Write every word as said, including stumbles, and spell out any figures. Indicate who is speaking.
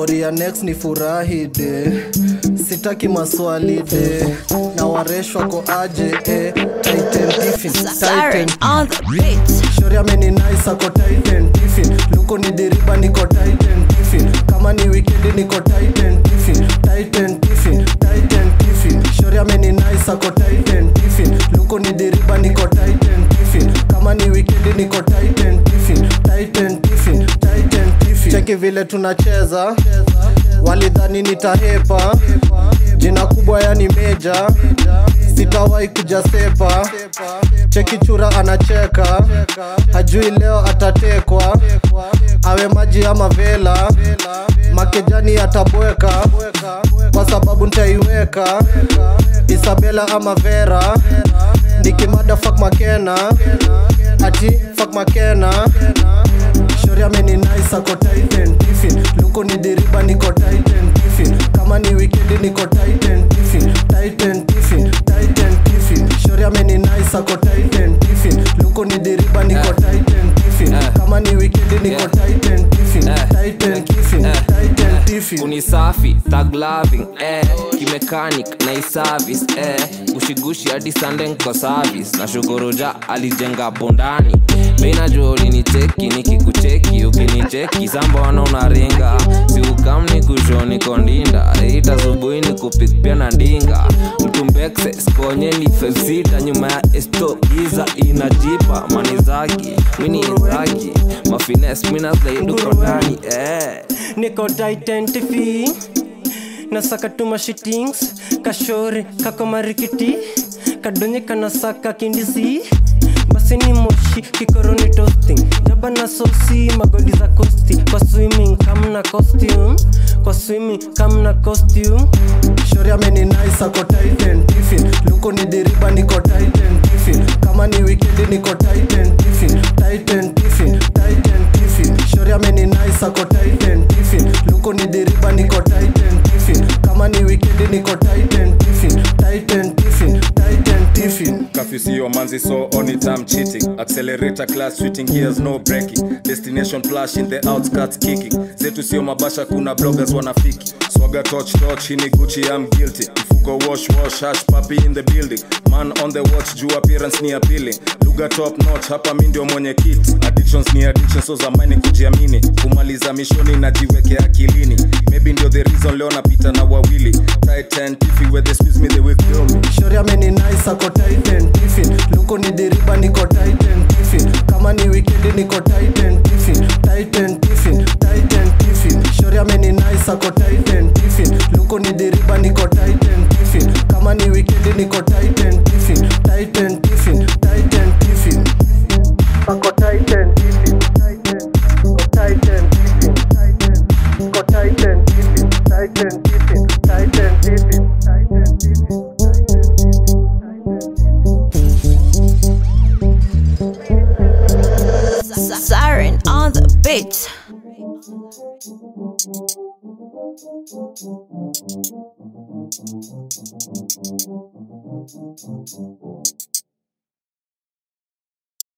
Speaker 1: story ya next ni furahi de, sitaki maswali de, na wareshwa ko aje eh. Titan Tiffin, Titan
Speaker 2: on the beat.
Speaker 1: Shori ameni nice ako Titan Tiffin, luko ni deriba niko Titan Tiffin, kama ni weekend niko Titan Tiffin, Titan Tiffin, Titan Tiffin. Shori ameni nice ako Titan Tiffin, luko ni deriba niko Titan Tiffin, kama ni weekend niko Titan Tiffin, Titan Tiffin, Titan Tiffin. Cheki vile tunacheza, walidhani nitahepa, jina kubwa yani meja, sitawai kuja sepa. Cheki chura anacheka, hajui leo atatekwa, awe maji ama vela, makejani atabweka, kwa sababu nitaiweka Isabella ama Vera. Nikimada fuck Makena, ati fuck Makena. Shori ameni nice ako Titan Tiffin, luko ni deriba niko Titan Tiffin, kama ni weekend niko Titan Tiffin, Titan Tiffin, Titan Tiffin. Shori ameni nice ako Titan Tiffin, luko ni deriba niko Titan Tiffin, kama ni weekend niko Titan Tiffin, Titan Tiffin, Titan Tiffin.
Speaker 3: Unisafi, tag loving, eh kimechanic na service, eh gushigushi hadi Sunday nko service, na shukuruja alijenga bondani. Mina joli ni cheki nikikucheki, ukinicheki samba wana unaringa, si ukamni kushoni kondinda, ita subuhi ni kupik pia na ndinga. Mtumbekse skonye ni felsita, nyuma ya esto giza inajipa manizaki, mini izaki mafines mina zaidu kondani, eh
Speaker 4: niko Titan Tiffin, nasaka tuma shittings, kashore kako marikiti, kadonye kanasaka kindisi. Basi ni moshi, kikoroni toasting, jaba na sosi, magodi za kosti. Kwa swimming, kamna costume, kwa swimming, kamna costume.
Speaker 1: Shori ameni nice ako Titan Tiffin, luko ni deriba niko Titan Tiffin, kama ni weekend niko Titan Tiffin, Titan Tiffin, Titan Tiffin. Shori ameni nice ako Titan Tiffin, luko ni deriba niko Titan Tiffin, kama ni weekend niko Titan Tiffin, Titan Tiffin, Titan Tiffin.
Speaker 5: Curfew see your manzi so on it I'm cheating. Accelerator class switching gears no braking. Destination flash in the outskirts kicking. Zetu sio mabasha kuna bloggers wanafiki. Swagger touch touch hini Gucci I'm guilty. Ifuko wash wash hash puppy in the building. Man on the watch juu appearance ni appealing. Lugha top notch hapa mi ndio mwenye kit. Addictions ni addictions so zamani kujiamini. Kumaliza mishoni najiweke akilini. Maybe ndio the reason leo napita na wawili. Titan Tiffin where they squeeze me they withdraw me.
Speaker 1: Shori ameni nice ako Titan Tiffin, luko ni deriba niko Titan Tiffin, kama ni weekend niko Titan Tiffin, Titan Tiffin, Titan Tiffin. Shori ameni nice ako Titan Tiffin, luko ni deriba niko Titan Tiffin, kama ni weekend niko Titan Tiffin, Titan Tiffin, Titan Tiffin. Ako Titan Tiffin, Titan, ako Titan Tiffin, Titan, ako Titan Tiffin, Titan Tiffin, Titan Tiffin, Titan Tiffin.
Speaker 2: Siren on the beat.
Speaker 6: Thank you.